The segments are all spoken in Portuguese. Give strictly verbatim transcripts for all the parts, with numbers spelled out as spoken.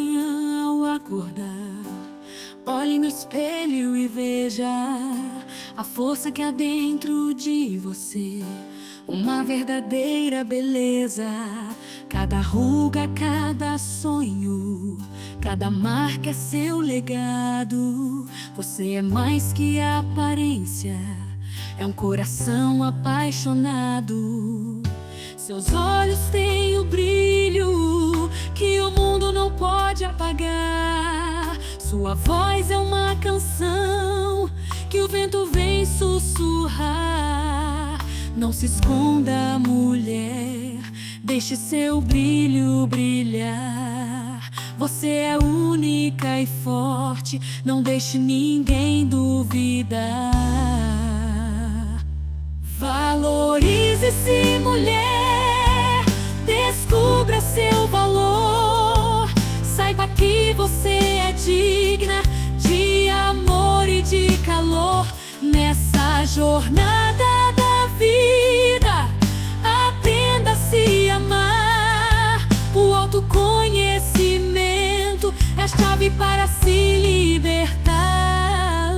manhã ao acordar, olhe no espelho e veja a força que há dentro de você. Uma verdadeira beleza. Cada ruga, cada sonho, cada marca é seu legado. Você é mais que aparência, é um coração apaixonado. Seus olhos têm o brilho que o mundo não pode apagar. Sua voz é uma canção que o vento vem sussurrar. Não se esconda, mulher, deixe seu brilho brilhar. Você é única e forte, não deixe ninguém duvidar. Valorize-se, mulher, descubra seu valor. Saiba que você é digna de amor e de calor. Nessa jornada da vida, aprenda a se amar. O autoconhecimento é a chave para se libertar.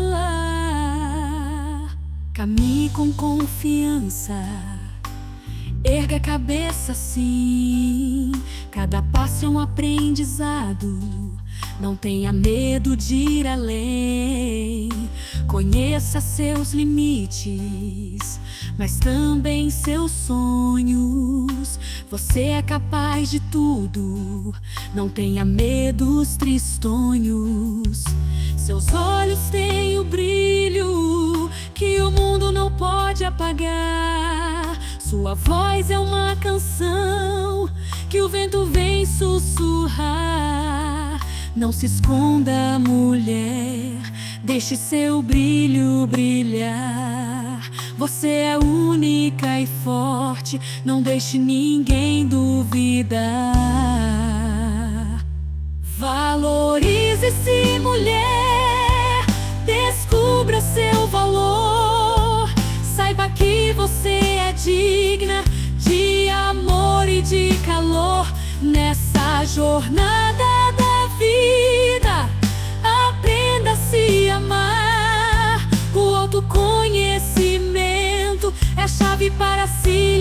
Caminhe com confiança, erga a cabeça sim. Cada passo é um aprendizado. Não tenha medo de ir além. Conheça seus limites, mas também seus sonhos. Você é capaz de tudo. Não tenha medo dos tristonhos. Seus olhos têm o brilho que o mundo não pode apagar. Sua voz é uma canção que o vento vem sussurrar. Não se esconda, mulher, deixe seu brilho brilhar. Você é única e forte, não deixe ninguém duvidar. Valorize-se, mulher, descubra seu valor. Saiba que você é digna de amor e de calor. Nessa jornada da vida, aprenda a se amar. O autoconhecimento é a chave para se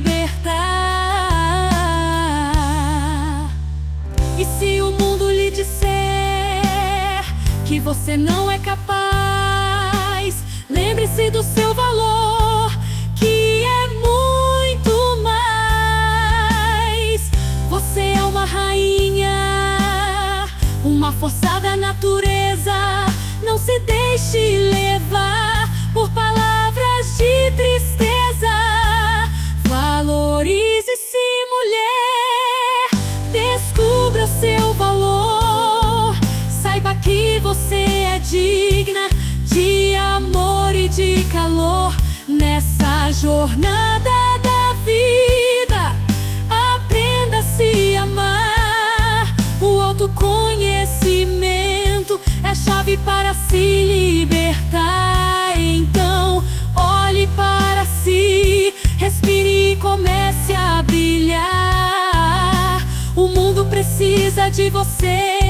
libertar. E se o mundo lhe disser que você não é capaz, lembre-se do seu valor, que é muito mais. Você é uma rainha, uma força da natureza. Não se deixe levar por palavras de tristeza. Valorize-se, mulher, descubra seu valor. Saiba que você é digna de amor e de calor. Nessa jornada da vida, aprenda a se amar. O autoconhecimento é a chave para se libertar. Então, olhe para si, respire e comece a brilhar. O mundo precisa de você.